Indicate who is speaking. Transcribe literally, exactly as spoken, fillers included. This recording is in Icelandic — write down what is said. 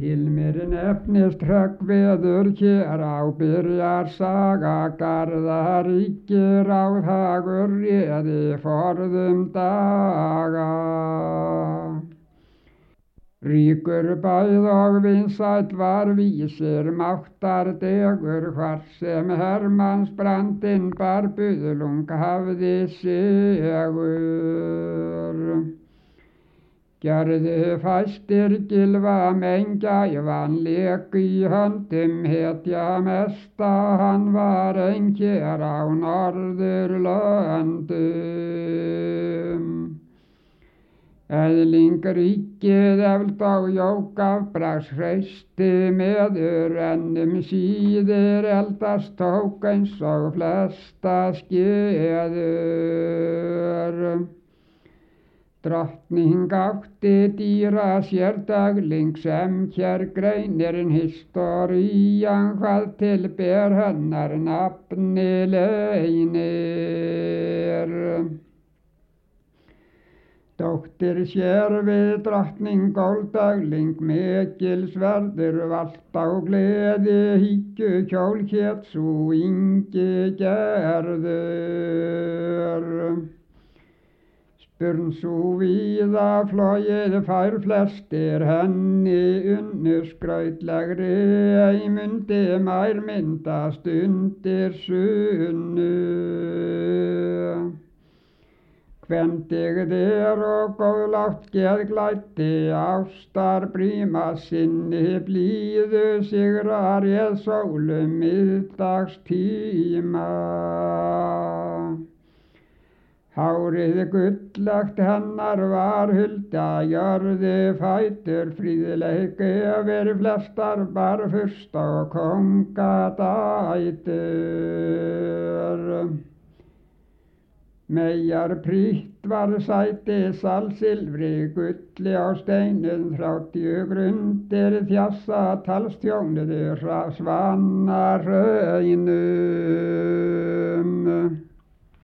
Speaker 1: Hilmir nefnist Hreggviður, hér á byrjar saga, Garðaríki ráðhagur réði forðum daga. Ríkur bæð og vinsæll var vísir máttardegur, hvar sem Hermanns brandinn bar buðlung hafði sigur. Gerðu fæstir gylfa meingæfan lék í höndum, hetja mesta hann var ein hér á Norðurlöndum. Eðling ríkið efld á jók afbragðs hreysti meður, en um síðir eldast tók eins og flesta skeður. Drottning átti dýra sér dagling, sem hér greinir historian, hvað til ber hennar nafni leynir. Dóttir sér við drottning góldagling, mikils verður valt á gleði, hyggju kjól hét sú Ingigerður. Spurn sú víða flogið fær flestir, henni unnu skrautlegri, ei mundi mær myndast undir sunnu. Kvendigð er og góðlátt geð glæddi, ástar bríma sinni blíðu, sigrar eð sólu miðdagstíma. Hárið gullagt hennar var hulda jörðu fætur, fríðleik yfir flestar bar furst og kóngadætur. Meyjar prýtt var sæti salsilfri, gulli á steinum þrjátíu grundir, þjassa talstjónuðu svanarhraunum.